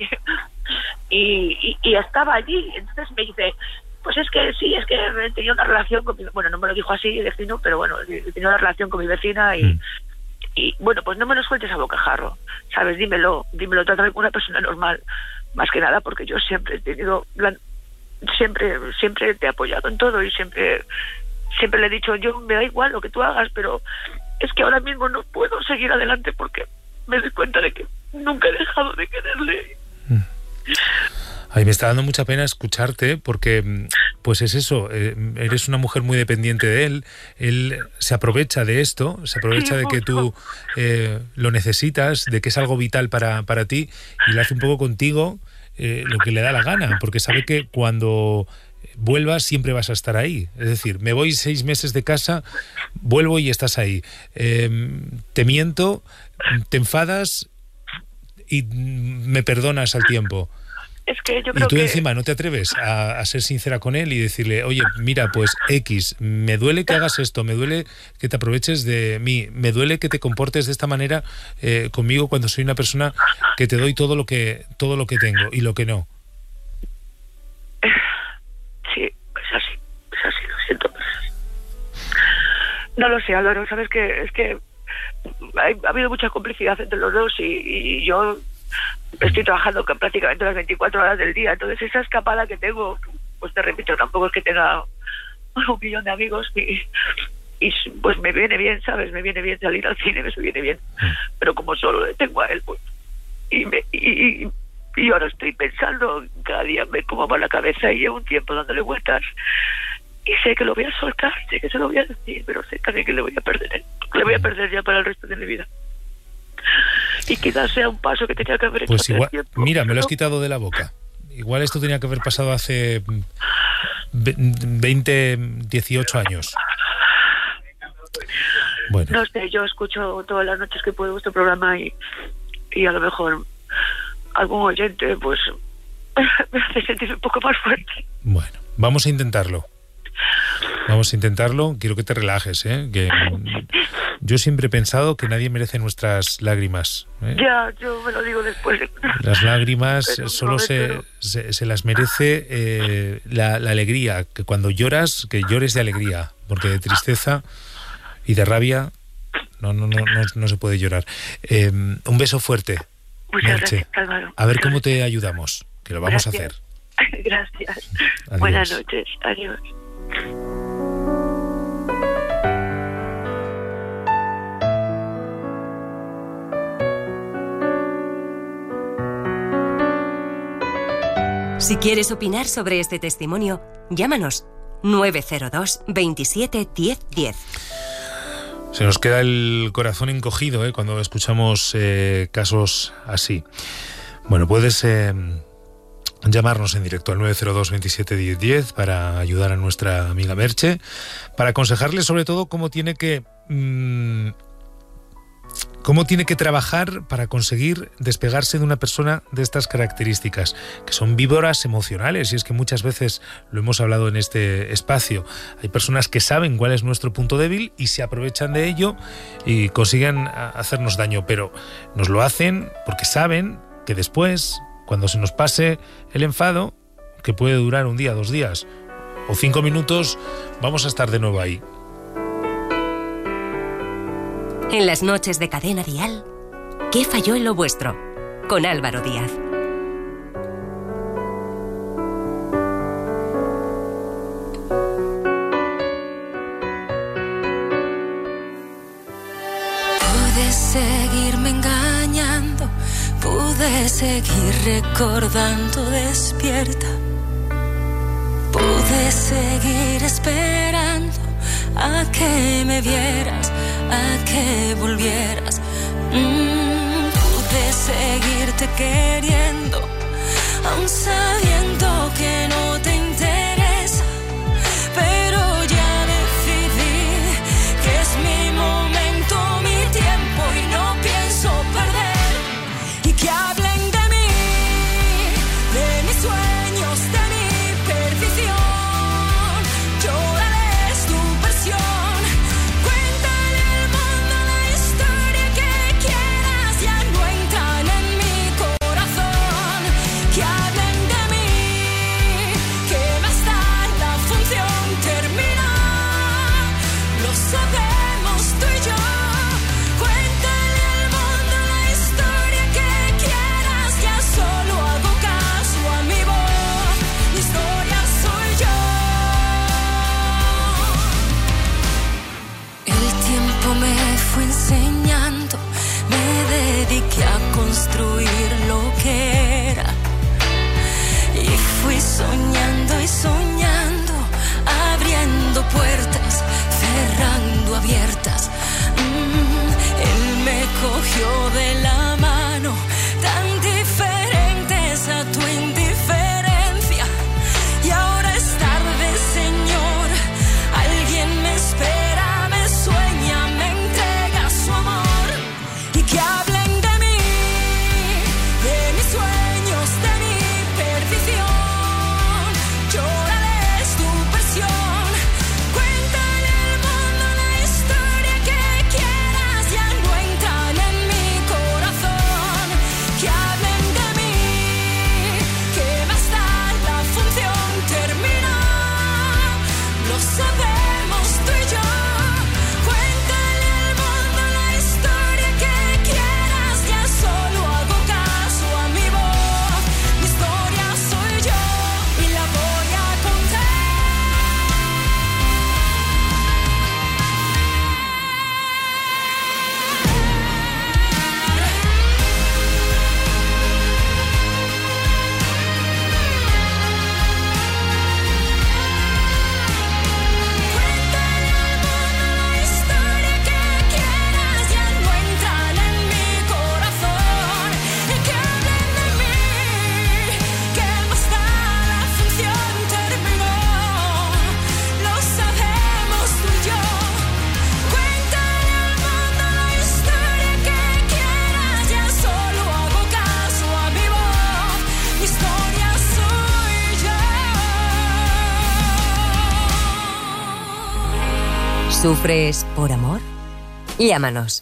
y estaba allí. Entonces me dice, pues es que sí, es que tenía una relación con bueno, no me lo dijo así vecino, pero bueno, tenía una relación con mi vecina y bueno, pues no me lo sueltes a bocajarro, ¿sabes? Dímelo, trata de una persona normal, más que nada porque yo siempre he tenido siempre te he apoyado en todo y siempre le he dicho, yo me da igual lo que tú hagas, pero es que ahora mismo no puedo seguir adelante porque me doy cuenta de que nunca he dejado de quererle. Ay, me está dando mucha pena escucharte porque, pues es eso, eres una mujer muy dependiente de él se aprovecha de esto, se aprovecha de que tú lo necesitas, de que es algo vital para ti y le hace un poco contigo lo que le da la gana, porque sabe que cuando vuelvas siempre vas a estar ahí. Es decir, me voy 6 meses de casa, vuelvo y estás ahí. Te miento, te enfadas y me perdonas al tiempo. Es que yo creo y tú que... encima no te atreves a ser sincera con él y decirle, oye, mira, pues X, me duele que hagas esto, me duele que te aproveches de mí, me duele que te comportes de esta manera conmigo cuando soy una persona que te doy todo lo que tengo y lo que no. Sí, es así, lo siento. No lo sé, Álvaro, sabes que es que ha habido mucha complicidad entre los dos y yo estoy trabajando prácticamente las 24 horas del día, entonces esa escapada que tengo, pues te repito, tampoco es que tenga 1 millón de amigos y pues me viene bien, ¿sabes? Me viene bien salir al cine, me viene bien, pero como solo le tengo a él, pues y ahora estoy pensando, cada día me como va la cabeza y llevo un tiempo dándole vueltas y sé que lo voy a soltar, sé que se lo voy a decir, pero sé también que le voy a perder ya para el resto de mi vida. Y quizás sea un paso que tenía que haber hecho pues hace igual, tiempo, mira, me lo has ¿no? quitado de la boca. Igual esto tenía que haber pasado hace 20, 18 años. Bueno. No sé, yo escucho todas las noches que puedo vuestro programa y a lo mejor algún oyente pues me hace sentir un poco más fuerte. Bueno, vamos a intentarlo. Quiero que te relajes, que yo siempre he pensado que nadie merece nuestras lágrimas. Ya, yo me lo digo después. Las lágrimas solo se las merece la alegría, que cuando lloras, que llores de alegría, porque de tristeza y de rabia no se puede llorar. Un beso fuerte. Muchas Merche. gracias, Álvaro. A ver cómo te ayudamos, que lo vamos Gracias. a hacer. Gracias. Adiós. Buenas noches. Adiós. Si quieres opinar sobre este testimonio, llámanos 902 27 10 10. Se nos queda el corazón encogido cuando escuchamos casos así. Bueno, puedes llamarnos en directo al 902 27 10 10 para ayudar a nuestra amiga Merche, para aconsejarle sobre todo cómo tiene que trabajar para conseguir despegarse de una persona de estas características, que son víboras emocionales, y es que muchas veces lo hemos hablado en este espacio. Hay personas que saben cuál es nuestro punto débil y se aprovechan de ello y consiguen hacernos daño, pero nos lo hacen porque saben que después, cuando se nos pase el enfado, que puede durar 1 día, 2 días o 5 minutos, vamos a estar de nuevo ahí. En las noches de Cadena Dial, ¿qué falló en lo vuestro? Con Álvaro Díaz. Pude seguirme engañando, pude seguir recordando despierta, pude seguir esperando a que me vieras, a que volvieras. Pude seguirte queriendo, aun sabiendo que no te interesa, pero ya decidí que es mi momento, mi tiempo y no pienso perder. Y que hablen de mí, de mis sueños, de mi perdición. Llórales tu versión. Sabemos tú y yo, cuéntale al mundo la historia que quieras. ¿Sufres por amor? Llámanos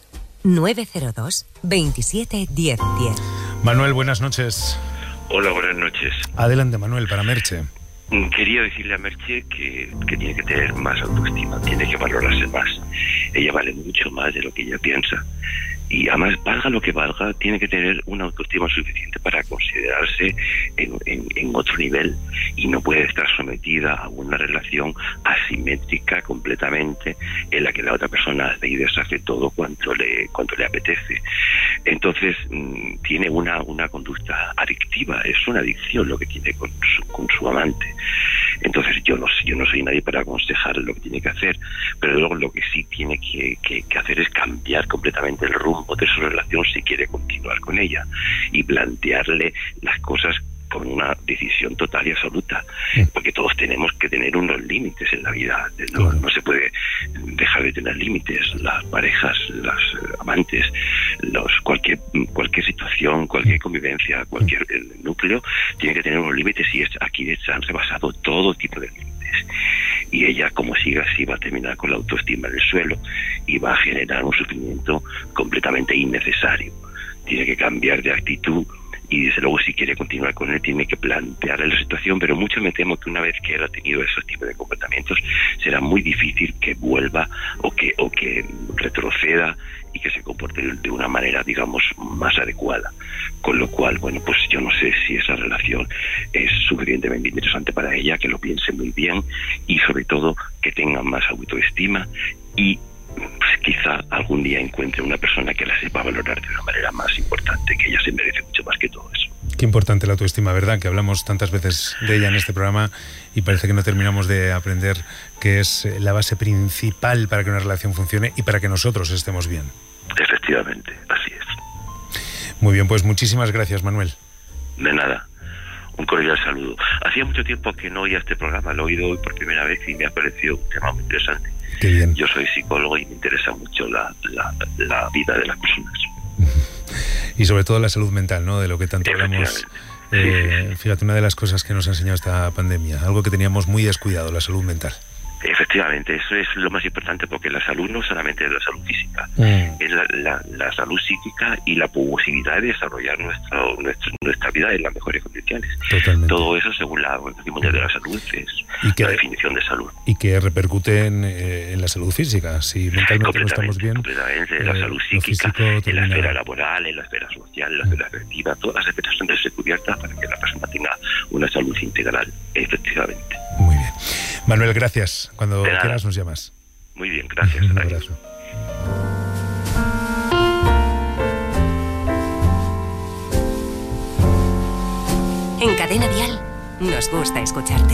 902 27 10 10. Manuel, buenas noches. Hola, buenas noches. Adelante, Manuel, para Merche. Quería decirle a Merche que tiene que tener más autoestima, tiene que valorarse más. Ella vale mucho más de lo que ella piensa. Y además, valga lo que valga, tiene que tener una autoestima suficiente para considerarse en otro nivel, y no puede estar sometida a una relación asimétrica completamente, en la que la otra persona hace y deshace todo cuanto le apetece. Entonces tiene una conducta adictiva, es una adicción lo que tiene con su amante. Entonces yo no soy nadie para aconsejar lo que tiene que hacer, pero luego lo que sí tiene que hacer es cambiar completamente el rumbo de su relación si quiere continuar con ella, y plantearle las cosas con una decisión total y absoluta, porque todos tenemos que tener unos límites en la vida. No se puede dejar de tener límites. Las parejas, las amantes, cualquier situación, cualquier convivencia, cualquier núcleo tiene que tener unos límites, y aquí se han rebasado todo tipo de límites. Y ella, como siga así, va a terminar con la autoestima en el suelo y va a generar un sufrimiento completamente innecesario. Tiene que cambiar de actitud, y desde luego si quiere continuar con él tiene que plantearle la situación, pero mucho me temo que una vez que él ha tenido esos tipos de comportamientos será muy difícil que vuelva o que retroceda y que se comporte de una manera, digamos, más adecuada. Con lo cual, bueno, pues yo no sé si esa relación es suficientemente interesante para ella, que lo piense muy bien y sobre todo que tenga más autoestima, y pues quizá algún día encuentre una persona que la sepa valorar de una manera más importante, que ella se merece mucho más que todo eso. Qué importante la autoestima, ¿verdad? Que hablamos tantas veces de ella en este programa y parece que no terminamos de aprender que es la base principal para que una relación funcione y para que nosotros estemos bien. Efectivamente, así es. Muy bien, pues muchísimas gracias, Manuel. De nada. Un cordial saludo. Hacía mucho tiempo que no oía este programa, lo he oído hoy por primera vez y me ha parecido un tema muy interesante. Qué bien. Yo soy psicólogo y me interesa mucho la vida de las personas. Y sobre todo la salud mental, ¿no? De lo que tanto hablamos. Fíjate, una de las cosas que nos ha enseñado esta pandemia, algo que teníamos muy descuidado, la salud mental. Efectivamente, eso es lo más importante, porque la salud no solamente es la salud física, es la salud psíquica y la posibilidad de desarrollar nuestra vida en las mejores condiciones. Totalmente. Todo eso, según la Organización Mundial de la Salud, es la definición de salud. Y que repercute en la salud física. Si mentalmente no estamos bien, completamente, la salud psíquica, en la esfera laboral, en la esfera social, en la esfera afectiva, todas las esferas son de ser cubiertas para que la persona tenga una salud integral, efectivamente. Muy bien. Manuel, gracias. Cuando quieras nos llamas. Muy bien, gracias. Un abrazo. En Cadena Dial nos gusta escucharte.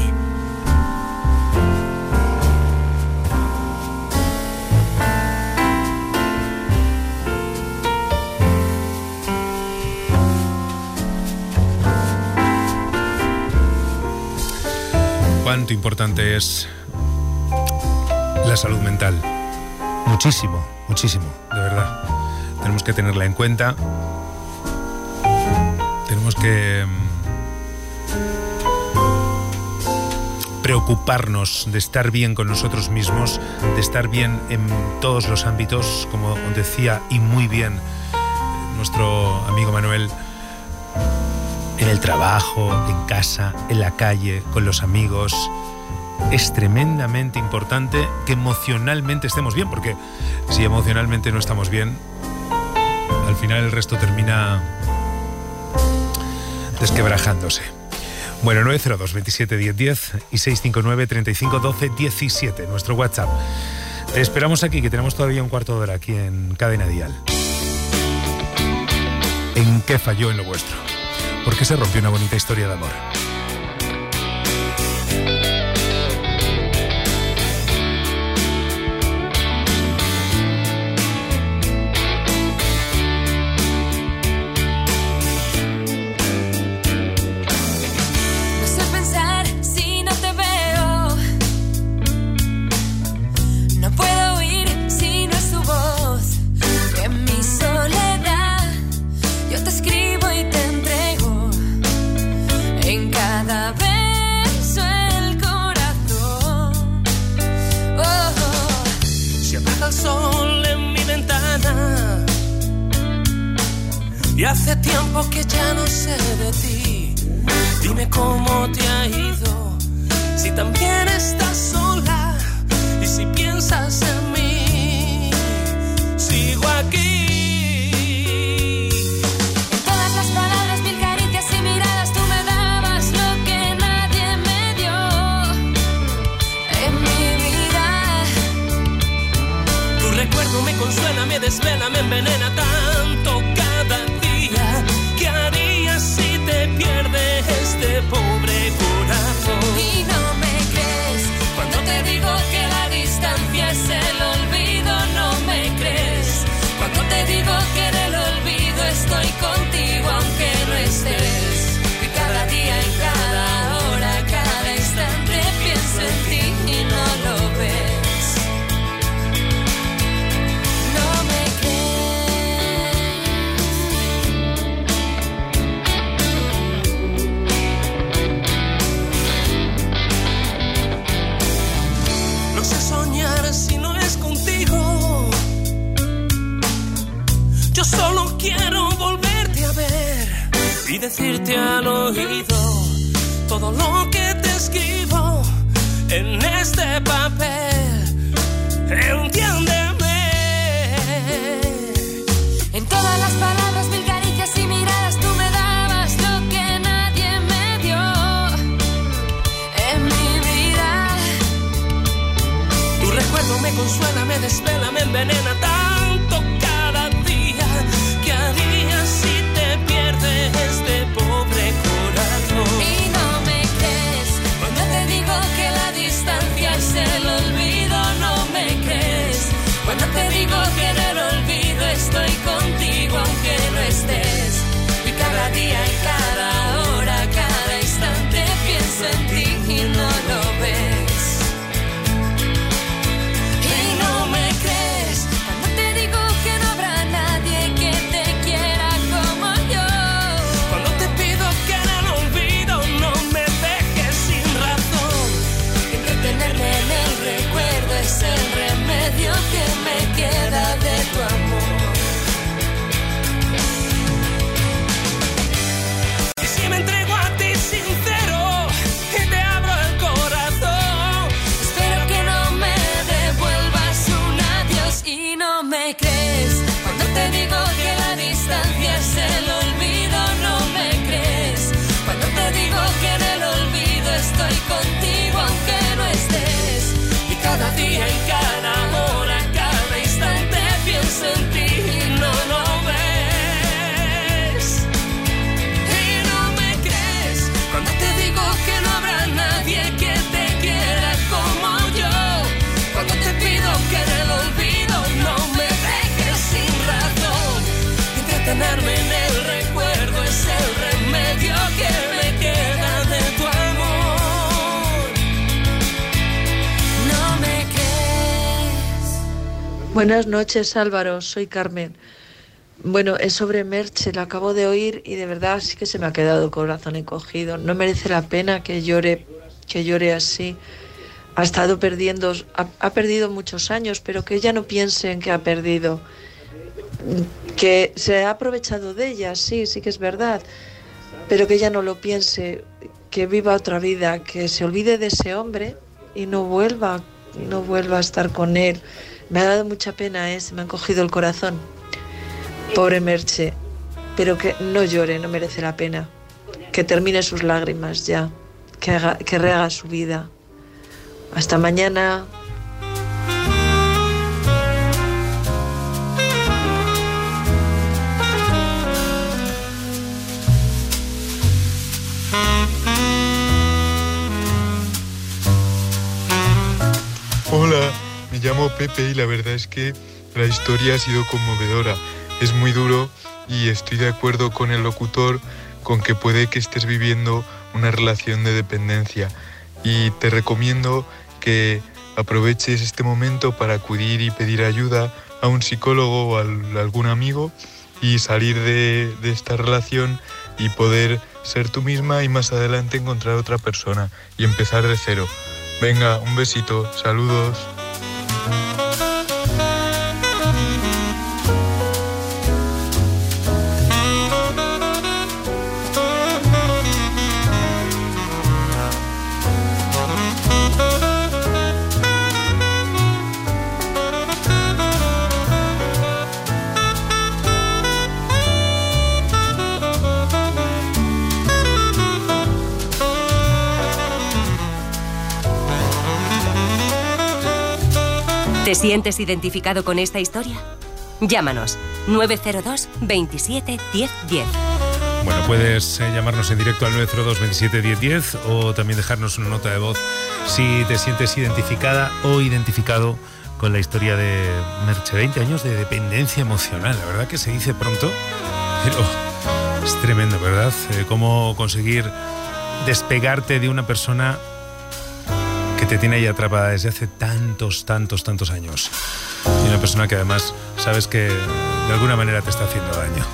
Cuánto importante es la salud mental. Muchísimo, muchísimo, de verdad. Tenemos que tenerla en cuenta. Tenemos que preocuparnos de estar bien con nosotros mismos, de estar bien en todos los ámbitos, como decía y muy bien nuestro amigo Manuel. En el trabajo, en casa, en la calle, con los amigos. Es tremendamente importante que emocionalmente estemos bien, porque si emocionalmente no estamos bien, al final el resto termina desquebrajándose. Bueno, 902 27 10 10 y 659 35 12 17, nuestro WhatsApp. Te esperamos aquí, que tenemos todavía un cuarto de hora aquí en Cadena Dial. ¿En qué falló en lo vuestro? ¿Por qué se rompió una bonita historia de amor? No sé pensar si no te veo. No puedo oír si no es tu voz. En mi soledad yo te escribo y te entrego en cada Hace tiempo que ya no sé de ti. Dime cómo te ha ido, si también estás sola y si piensas en mí. Sigo aquí. En todas las palabras, mil caricias y miradas, tú me dabas lo que nadie me dio en mi vida. Tu recuerdo me consuela, me desvela, me envenena tanto cada día. ¿Qué harías si te pierde este pobre corazón? Y no me crees cuando te digo que la distancia es el olvido. No me crees cuando te digo que en el olvido estoy contigo aunque no estés. Y cada día y cada hora, cada instante pienso en ti y no lo ves. No me No sé soñar si no es contigo. Yo solo quiero volverte a ver y decirte al oído todo lo que te escribo en este papel. Entiéndeme. En todas las palabras, mil caricias y miradas, tú me dabas lo que nadie me dio en mi vida. Tu recuerdo me consuela, me desvela, me envenena tanto cada día. ¿Qué harías si te pierde este pobre corazón? Y no me crees cuando te digo que la distancia es el olvido. No me crees cuando te digo que en el olvido estoy contigo aunque no estés. Y cada día y cada hora, cada instante pienso en ti y no lo ves. Y no me crees cuando te digo que no habrá nadie que te quiera como yo. Cuando te pido que en el olvido no me dejes sin razón. Entretenerme en el recuerdo es el remedio que me queda de tu amor. Y si me entrego a ti sincero y te abro el corazón, Espero que no me devuelvas un adiós. Y no me crees cuando te digo que la distancia es el olvido. No me crees cuando te digo que en el olvido estoy contigo aunque no estés. y cada día y cada hora, cada instante pienso en ti y no lo ves. Y no me crees cuando te digo que no habrá nadie que te quiera como yo. Cuando te pido que en el olvido no me dejes sin razón. Entretenerme en el recuerdo es el remedio que me queda de tu amor. No me crees. Buenas noches, Álvaro, soy Carmen. Bueno, es sobre Merche, la acabo de oír y de verdad sí que se me ha quedado el corazón encogido. No merece la pena que llore así. Ha estado perdiendo, ha perdido muchos años, pero que ella no piense en que ha perdido. Que se ha aprovechado de ella, sí que es verdad, pero que ella no lo piense, que viva otra vida, que se olvide de ese hombre y no vuelva a estar con él. Me ha dado mucha pena, se me ha encogido el corazón. Pobre Merche, pero que no llore, no merece la pena. Que termine sus lágrimas ya, que rehaga su vida. Hasta mañana. Hola, me llamo Pepe y la verdad es que la historia ha sido conmovedora. Es muy duro y estoy de acuerdo con el locutor con que puede que estés viviendo una relación de dependencia y te recomiendo que aproveches este momento para acudir y pedir ayuda a un psicólogo o a algún amigo y salir de esta relación y poder ser tú misma y más adelante encontrar otra persona y empezar de cero. Venga, un besito, saludos. ¿Te sientes identificado con esta historia? Llámanos 902 27 10 10. Bueno, puedes llamarnos en directo al 902 27 10 10 o también dejarnos una nota de voz si te sientes identificada o identificado con la historia de Merche. 20 años de dependencia emocional, la verdad que se dice pronto, pero es tremendo, ¿verdad? Cómo conseguir despegarte de una persona que te tiene ahí atrapada desde hace tantos años. Y una persona que además sabes que de alguna manera te está haciendo daño.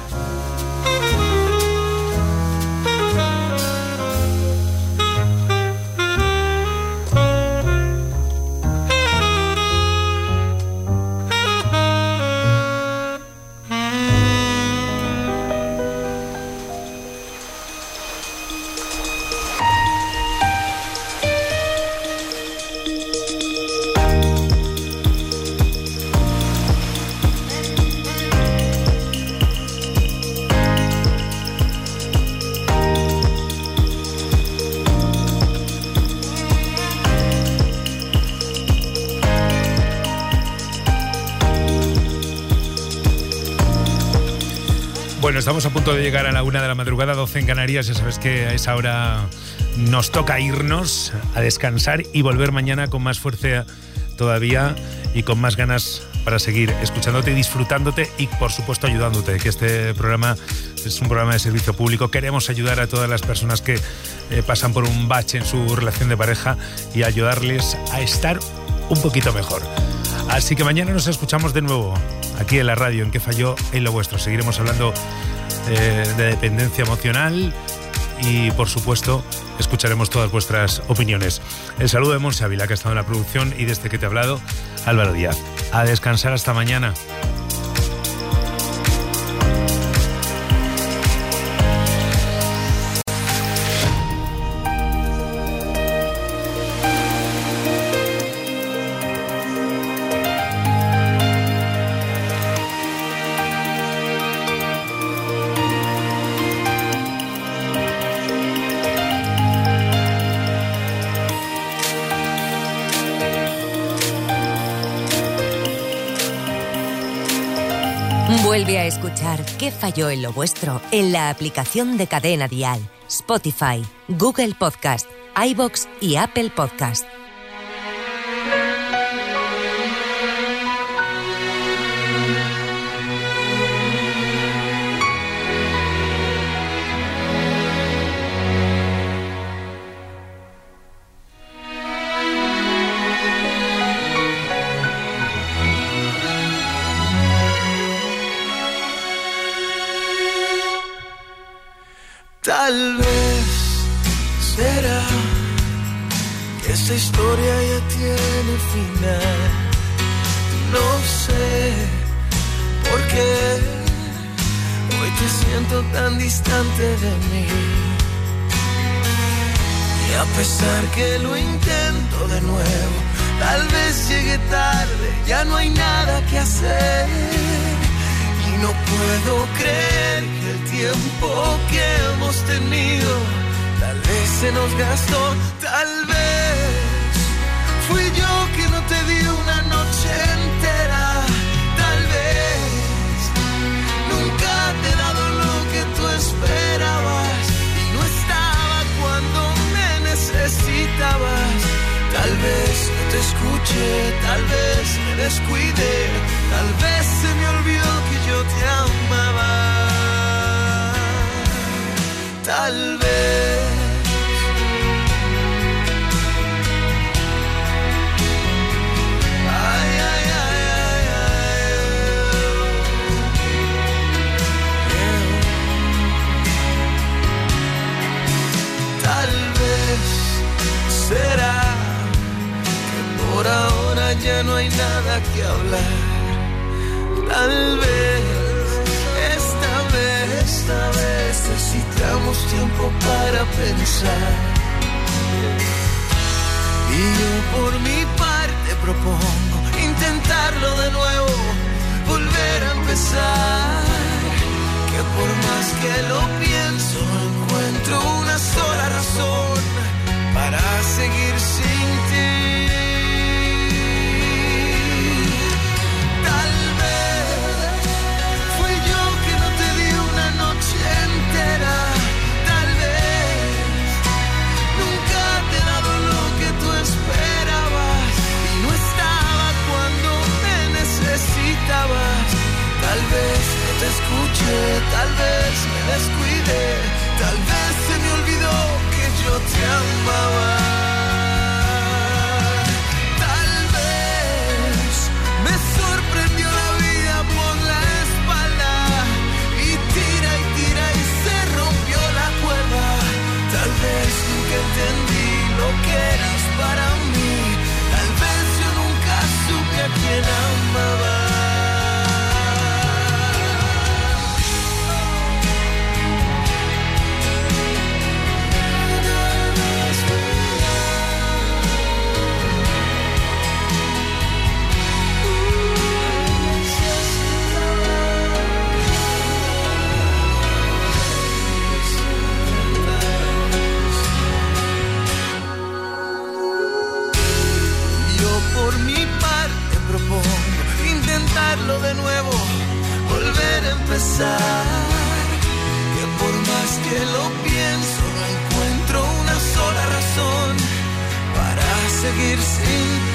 Bueno, estamos a punto de llegar a la 1 de la madrugada, 12 en Canarias. Ya sabes que a esa hora nos toca irnos a descansar y volver mañana con más fuerza todavía y con más ganas para seguir escuchándote y disfrutándote y, por supuesto, ayudándote, que este programa es un programa de servicio público. Queremos ayudar a todas las personas que pasan por un bache en su relación de pareja y ayudarles a estar un poquito mejor. Así que mañana nos escuchamos de nuevo aquí en la radio, en ¿Qué falló en lo vuestro? Seguiremos hablando de dependencia emocional y, por supuesto, escucharemos todas vuestras opiniones. El saludo de Monse Ávila, que ha estado en la producción, y desde que te he hablado, Álvaro Díaz. A descansar hasta mañana. Vuelve a escuchar ¿Qué falló en lo vuestro? En la aplicación de Cadena Dial, Spotify, Google Podcast, iVoox y Apple Podcast. Tal vez será que esta historia ya tiene final. No sé por qué hoy te siento tan distante de mí. Y a pesar que lo intento de nuevo, tal vez llegue tarde, ya no hay nada que hacer. Y no puedo creer que el tiempo que hemos tenido tal vez se nos gastó. Tal vez fui yo que no te di una noche entera. Tal vez nunca te he dado lo que tú esperabas y no estaba cuando me necesitabas. Tal vez no te escuché, tal vez me descuidé, tal vez se me olvidó que yo te amaba. Tal vez ay, ay, ay, ay, ay. Tal vez será que por ahora ya no hay nada que hablar. Tal vez esta vez necesitamos tiempo para pensar. Y yo por mi parte propongo intentarlo de nuevo, volver a empezar. Que por más que lo pienso, no encuentro una sola razón para seguir sin ti. te amaba. Tal vez me sorprendió la vida por la espalda y tira y se rompió la cuerda. Tal vez nunca entendí lo que eras para mí. Tal vez yo nunca supe a quién amaba. Por mi parte propongo intentarlo de nuevo, volver a empezar. Que por más que lo pienso, no encuentro una sola razón para seguir sin ti.